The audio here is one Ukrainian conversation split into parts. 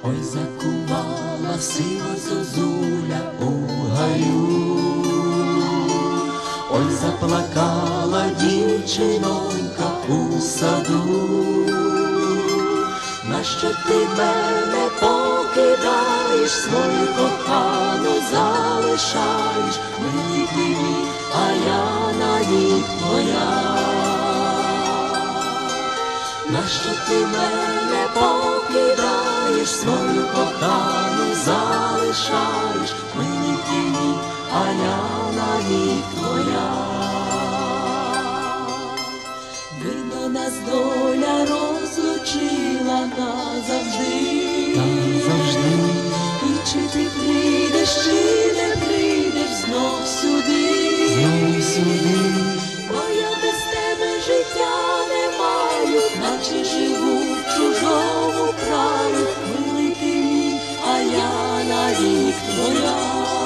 Ой, закувала сива зозуля у гаю, ой, заплакала дівчинонька у саду. Нащо ти мене покидаєш, свою кохану залишаєш? Милий ти мій, а я навік твоя. Нащо ти мене покидаєш, свою кохану залишаєш? Милий ти мій, а я навік твоя. Видно, нас доля розлучила назавжди. І чи ти прийдеш, чи не прийдеш знов сюди? Бо я без тебе життя не маю, наче живу в чужому краю. Милий ти мій, а я навік твоя.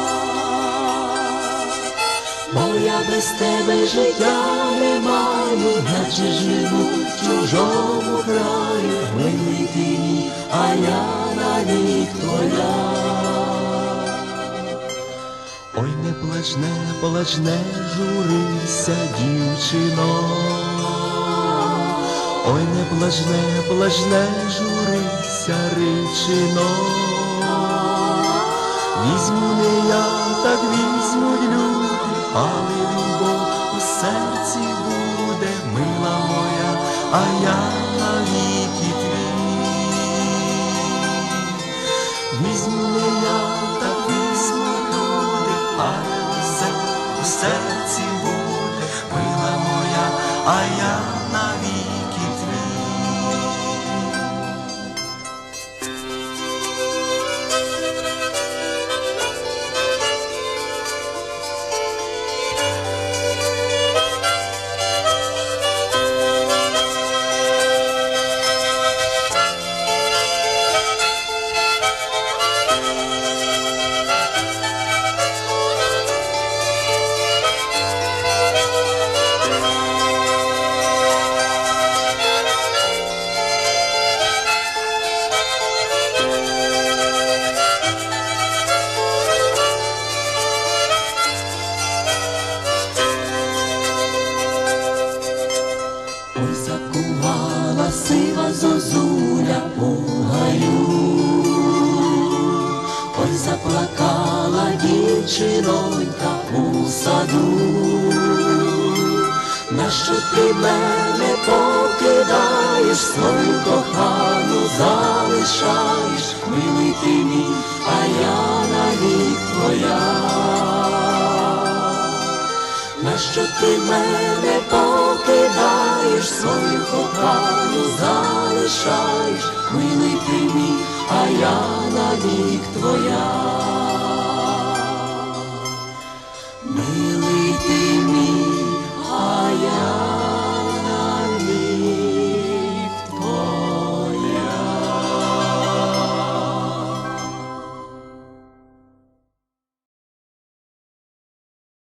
Бо я без тебе життя не маю, наче живу в чужому краю. Милий ти мій, а я навік твоя. Ой, не плач, не журися, дівчино. Ой, не плач, не журися, рибчино. Візьму не я, так візьмуть люди, але любов у серці буде, мила моя, а я навіки твій. Візьму не я, так візьмуть люди, але у серці буде, мила моя, а я навіки твій. Ой, закувала сива зозуля у гаю, ой, заплакала дівчинонька у саду. Нащо ти мене покидаєш, свою кохану залишаєш? Милий ти мій, а я навік твоя. Нащо ти мене покидаєш, свою кохану залишаєш? Милий ти мій, а я навік твоя.